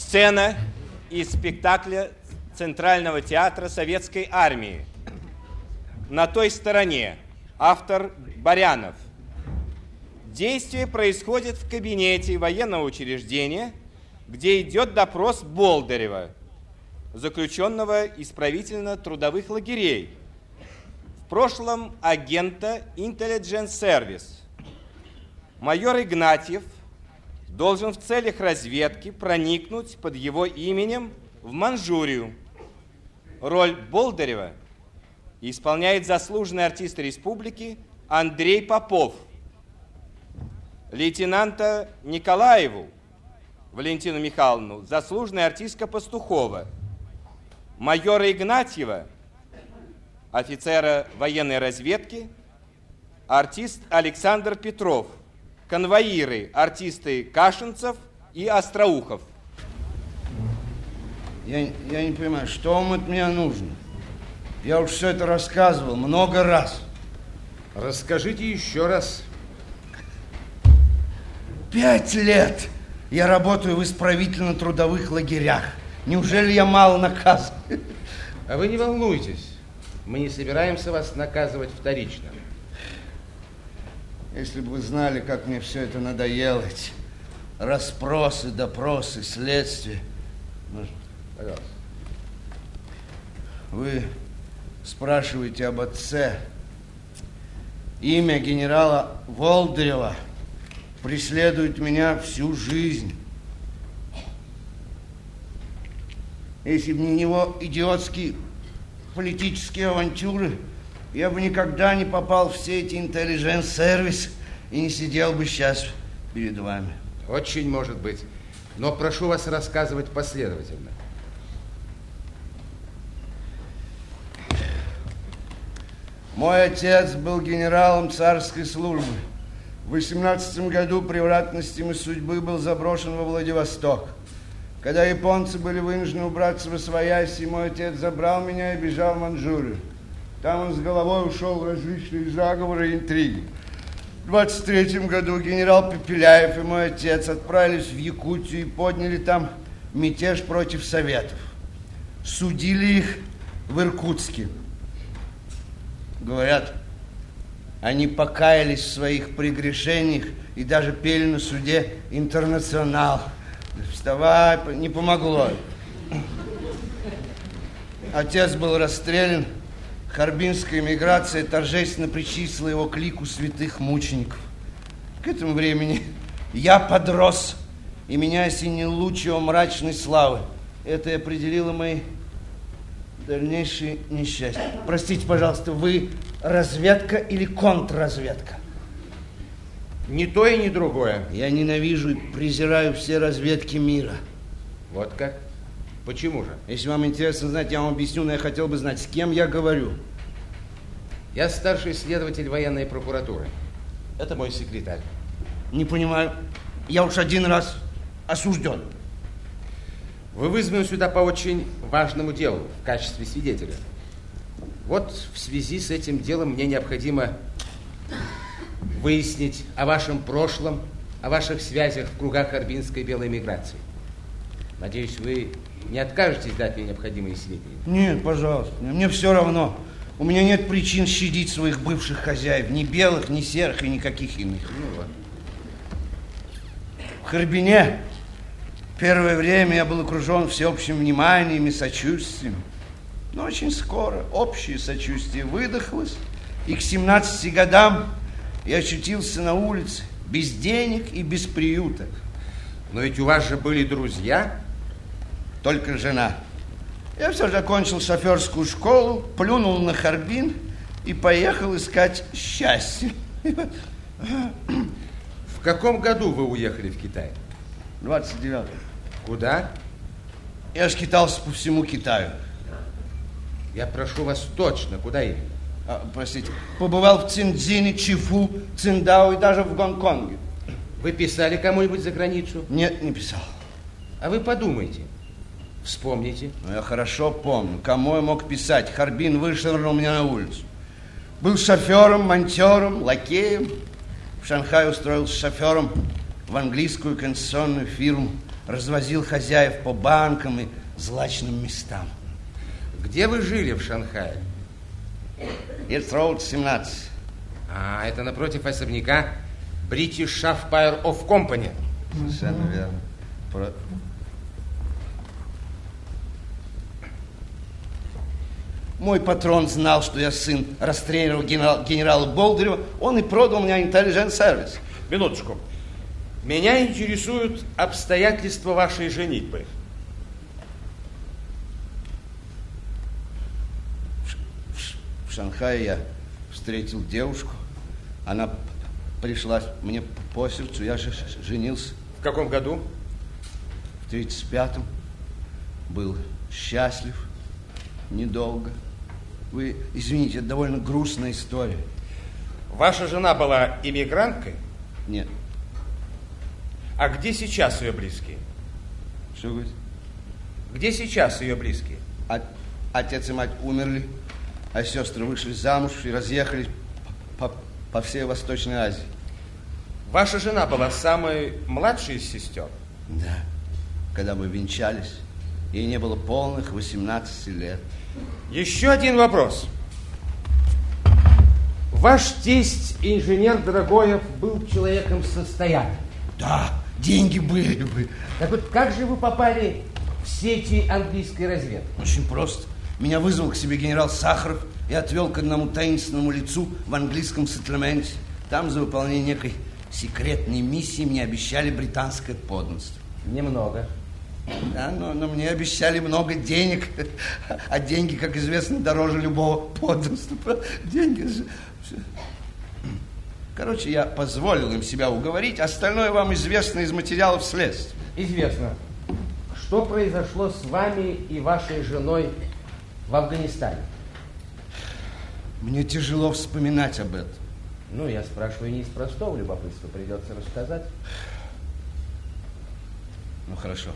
Сцена из спектакля Центрального театра Советской Армии. На той стороне. Автор Барянов. Действие происходит в кабинете военного учреждения, где идет допрос Болдырева, заключенного исправительно-трудовых лагерей, в прошлом агента Intelligence Service. Майор Игнатьев должен в целях разведки проникнуть под его именем в Манчжурию. Роль Болдырева исполняет заслуженный артист республики Андрей Попов. Лейтенанта Николаеву Валентину Михайловну заслуженная артистка Пастухова. Майора Игнатьева, офицера военной разведки, артист Александр Петров. Конвоиры, артисты Кашинцев и Остроухов. Я не понимаю, что вам от меня нужно? Я уж все это рассказывал много раз. Расскажите еще раз. 5 лет я работаю в исправительно-трудовых лагерях. Неужели я мало наказан? А вы не волнуйтесь. Мы не собираемся вас наказывать вторично. Если бы вы знали, как мне все это надоело. Расспросы, допросы, следствие. Пожалуйста. Вы спрашиваете об отце. Имя генерала Болдырева преследует меня всю жизнь. Если бы не его идиотские политические авантюры, я бы никогда не попал в все эти интеллигенс-сервис и не сидел бы сейчас перед вами. Очень может быть. Но прошу вас рассказывать последовательно. Мой отец был генералом царской службы. В 18 году превратностями судьбы был заброшен во Владивосток. Когда японцы были вынуждены убраться восвояси, мой отец забрал меня и бежал в Манчжурию. Там он с головой ушел в различные заговоры и интриги. В 23 году генерал Пепеляев и мой отец отправились в Якутию и подняли там мятеж против Советов. Судили их в Иркутске. Говорят, они покаялись в своих прегрешениях и даже пели на суде «Интернационал». Вставай, не помогло. Отец был расстрелян. Харбинская эмиграция торжественно причислила его к лику святых мучеников. К этому времени я подрос, и меня осенил луч его мрачной славы. Это и определило мои дальнейшие несчастья. Простите, пожалуйста, вы разведка или контрразведка? Ни то и ни другое. Я ненавижу и презираю все разведки мира. Вот как? Почему же? Если вам интересно знать, я вам объясню, но я хотел бы знать, с кем я говорю. Я старший следователь военной прокуратуры. Это мой секретарь. Не понимаю. Я уж один раз осужден. Вы вызваны сюда по очень важному делу в качестве свидетеля. Вот в связи с этим делом мне необходимо выяснить о вашем прошлом, о ваших связях в кругах харбинской белой миграции. Надеюсь, вы не откажетесь дать мне необходимые сведения? Нет, пожалуйста, мне все равно. У меня нет причин щадить своих бывших хозяев, ни белых, ни серых и никаких иных. Ну вот. В Харбине первое время я был окружен всеобщим вниманием и сочувствием. Но очень скоро общее сочувствие выдохлось, и к 17 годам я очутился на улице, без денег и без приюта. Но ведь у вас же были друзья? Только жена. Я все же окончил шоферскую школу, плюнул на Харбин и поехал искать счастье. В каком году вы уехали в Китай? 29-м. Куда? Я скитался по всему Китаю. Я прошу вас точно, куда именно? Простите, побывал в Цинцзине, Чифу, Циндао и даже в Гонконге. Вы писали кому-нибудь за границу? Нет, не писал. А вы подумайте, вспомните. Я хорошо помню, кому я мог писать. Харбин вышвырнул меня на улицу. Был шофером, монтером, лакеем. В Шанхае устроился шофером в английскую концессионную фирму. развозил хозяев по банкам и злачным местам. Где вы жили в Шанхае? It's Road 17. А, это напротив особняка British Sapphire of Company. Совершенно верно. Мой патрон знал, что я сын расстрелянного генерала Болдырева. Он и продал мне Intelligence Service. Минуточку. Меня интересуют обстоятельства вашей женитьбы. В Шанхае я встретил девушку. Она пришлась мне по сердцу. Я же женился. В каком году? В 1935-м. Был счастлив. Недолго. Вы извините, это довольно грустная история. Ваша жена была иммигранткой? Нет. А где сейчас ее близкие? Что говорите? Где сейчас ее близкие? Отец и мать умерли, а сестры вышли замуж и разъехались по всей Восточной Азии. Ваша жена была самой младшей из сестер? Да. Когда мы венчались, ей не было полных 18 лет. Еще один вопрос. Ваш тесть, инженер Драгоев, был человеком состоятельным. Да, деньги были бы. Так вот, как же вы попали в сети английской разведки? Очень просто. Меня вызвал к себе генерал Сахаров и отвел к одному таинственному лицу в английском сеттельменте. Там за выполнение некой секретной миссии мне обещали британское подданство. Немного. Да, но мне обещали много денег, а деньги, как известно, дороже любого подданства. Деньги же... Короче, я позволил им себя уговорить, остальное вам известно из материалов следствия. Известно. Что произошло с вами и вашей женой в Афганистане? Мне тяжело вспоминать об этом. Ну, я спрашиваю не из простого любопытства, придется рассказать. Ну, хорошо.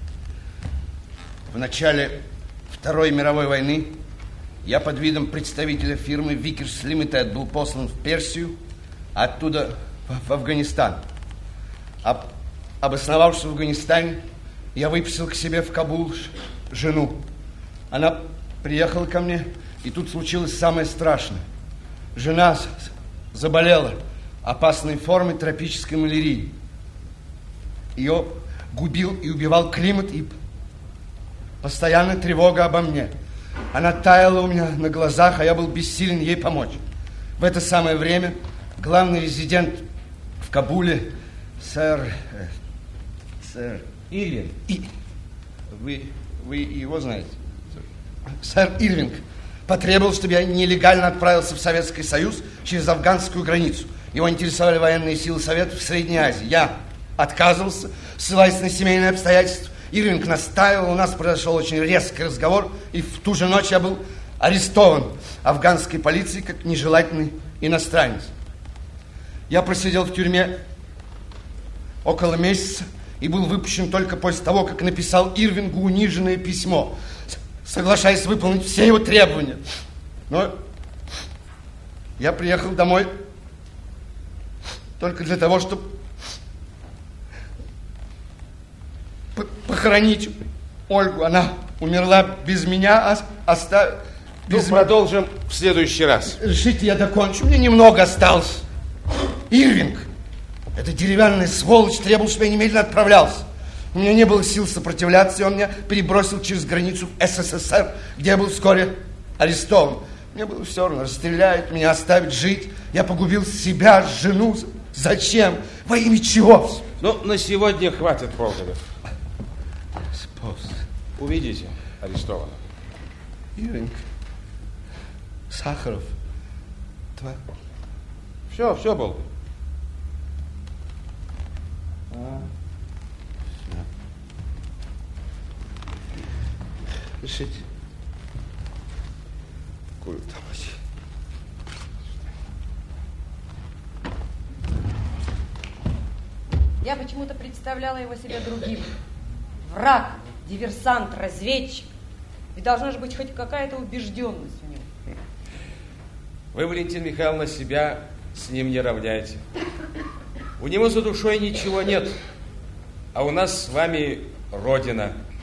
В начале Второй мировой войны я под видом представителя фирмы Vickers Limited был послан в Персию, а оттуда в Афганистан. Обосновавшись в Афганистане, я выписал к себе в Кабул жену. Она приехала ко мне, и тут случилось самое страшное. Жена заболела опасной формой тропической малярии. Ее губил и убивал климат и постоянная тревога обо мне. Она таяла у меня на глазах, а я был бессилен ей помочь. В это самое время главный резидент в Кабуле, сэр Ирвинг. Вы его знаете? Сэр Ирвинг потребовал, чтобы я нелегально отправился в Советский Союз через афганскую границу. Его интересовали военные силы Советов в Средней Азии. Я отказывался, ссылаясь на семейные обстоятельства. Ирвинг настаивал, у нас произошел очень резкий разговор, и в ту же ночь я был арестован афганской полицией как нежелательный иностранец. Я просидел в тюрьме около месяца и был выпущен только после того, как написал Ирвингу униженное письмо, соглашаясь выполнить все его требования. Но я приехал домой только для того, чтобы похоронить Ольгу. Она умерла без меня, Продолжим в следующий раз. Решите, я докончу. Мне немного осталось. Ирвинг, эта деревянная сволочь, требовал, чтобы я немедленно отправлялся. У меня не было сил сопротивляться, и он меня перебросил через границу в СССР, где я был вскоре арестован. Мне было все равно, расстреляют меня, оставить жить. Я погубил себя, жену. Зачем? Во имя чего? Ну, на сегодня хватит, Болдырев. Пост. Увидите арестованных. Ирвинг, Сахаров. Все, Болдырев. Решите. Курю там. Я почему-то представляла его себе другим. Враг, диверсант, разведчик. И должна же быть хоть какая-то убежденность в нем. Вы, Валентина Михайловна, себя с ним не равняете. У него за душой ничего нет. А у нас с вами Родина.